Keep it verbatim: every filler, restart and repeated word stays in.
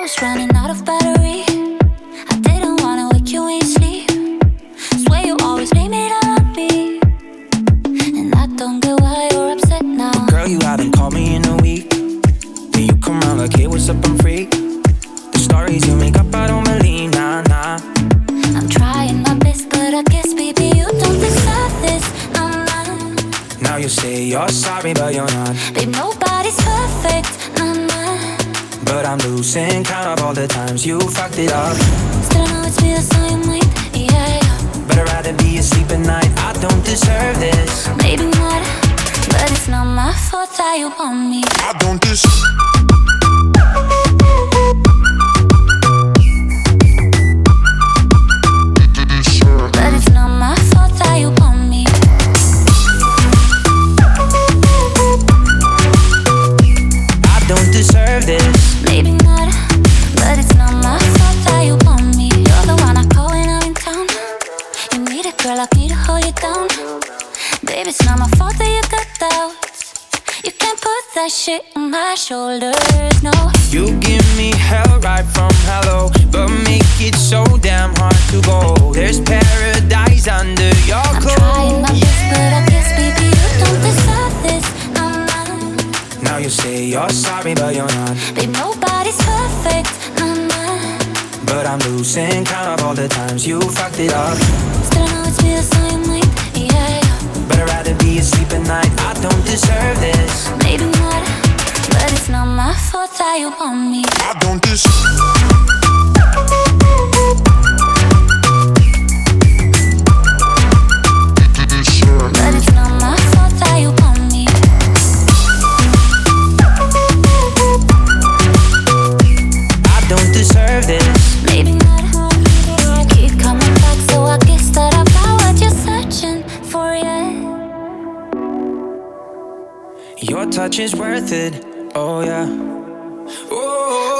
was running out of battery. I didn't wanna wake you when you sleep. Swear you always blame it all on me, and I don't get why you're upset now. Girl, you haven't called me in a week. When you come around like, hey, what's up, I'm free. The stories you make up, I don't believe, nah, nah. I'm trying my best, but I guess, baby, you don't deserve this, nah, nah. Now you say you're sorry, but you're not. Babe, nobody's perfect, nah, nah. But I'm losing count of all the times you fucked it up. Still know it's me that's on your mind, yeah. But I'd rather be asleep at night. I don't deserve this. Maybe not, but it's not my fault that you want me. I don't deserve. But it's not my fault that you want me. I don't deserve this. Maybe not, but it's not my fault that you want me. You're the one I call when I'm in town. You need a girl like me to hold you down. Baby, it's not my fault that you got doubts. You can't put that shit on my shoulders, no. You give me hell right from hello, but make it so damn hard to go. There's paradise under your I'm clothes. trying my best, but I guess, baby, you don't deserve this, no, no. Now you say you're sorry, but you're not. Babe, nobody's perfect, no, no. But I'm losing count of all the times you fucked it up. Still know it's me that's on your mind, yeah. But I'd rather be asleep at night. I don't deserve this. Maybe not, but it's not my fault that you want me. I don't deserve. But it's not my fault that you want me. I don't deserve this. Maybe not. You keep coming back, so I guess that I found what you're searching for, yeah. Your touch is worth it. Oh yeah. Oh.